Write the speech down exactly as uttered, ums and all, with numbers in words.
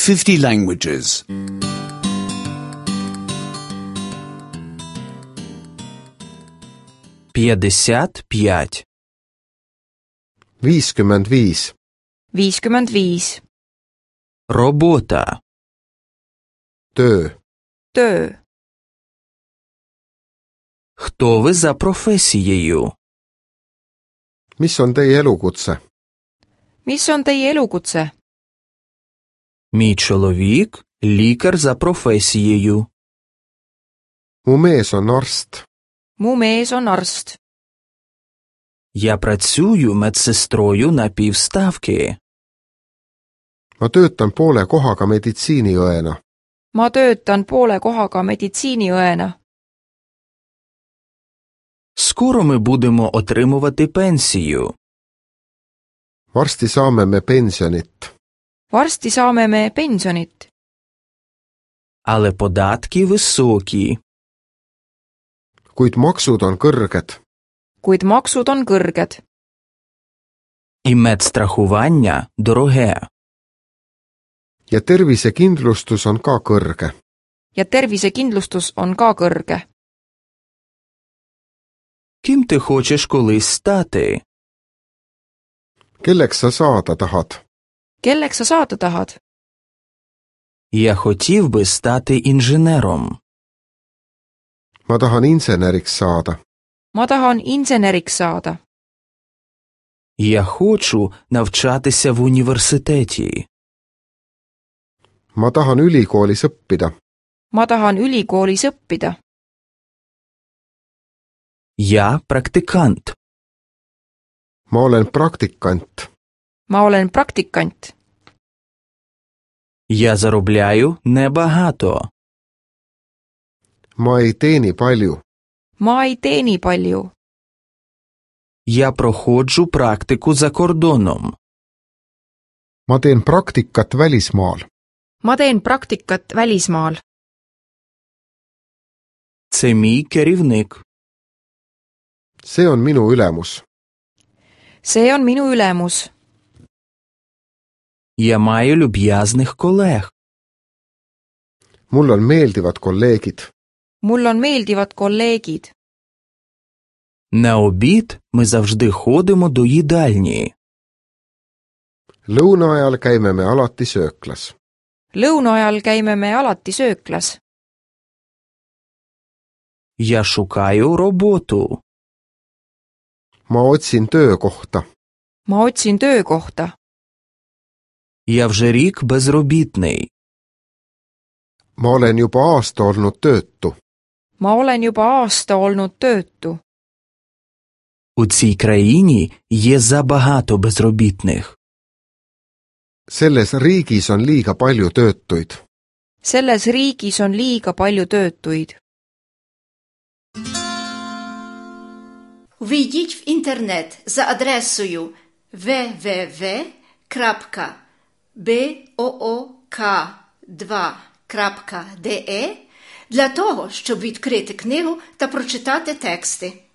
fifty languages. п'ятдесят п'ять. viiskümmend viis, viiskümmend viis. Робота. töö. Töö. Хто ви за професією? mis on teie elukutse? Mis on teie elukutse? Мій чоловік – лікар за професією. mu mees on arst. Mu mees on arst. Я працюю медсестрою на півставки. ma töötan poole kohaga meditsiiniõena. Ma töötan poole kohaga meditsiiniõena. Скоро ми будемо отримувати пенсію. varsti saame me pensionit. Varsti saame me pensionit. Але податки високі. kuid maksud on kõrged. Kuid maksud on kõrged. І медстрахування дороге. ja tervisekindlustus on ka kõrge. Ja tervisekindlustus on ka kõrge. Ким ти хочеш колись стати? kelleks sa saada tahad? Kelleks sa saada tahad? Я хотів би стати інженером. ma tahan inseneriks saada. Ma tahan inseneriks saada. Я хочу навчатися в університеті. ma tahan ülikoolis õppida. Ma tahan ülikoolis õppida. Я практикант. ma olen praktikant. Ma olen praktikant. Я заробляю небагато. ma ei teeni palju. Ma ei teeni palju. Я проходжу практику за кордоном. ma teen praktikat välismaal. Ma teen praktikat välismaal. Це мій керівник. see on minu ülemus. See on minu ülemus. Я маю люб'язних колег. mul on meeldivad kolleegid. Mul on meeldivad kolleegid. На обід ми завжди ходимо до їдальні. lõuna ajal käime me alati sööklas. Lõuna ajal käime me alati sööklas. Я шукаю роботу. ma otsin töökohta. Ma otsin töökohta. Я вже рік безробітний. ma olen juba aasta olnud töötu. Ma olen juba aasta olnud töötu. У цій країні є забагато безробітних. selles riigis on liiga palju töötuid. Selles riigis on liiga palju töötuid. Ввійдіть в інтернет за адресою double-u double-u double-u крапка book два крапка de для того, щоб відкрити книгу та прочитати тексти.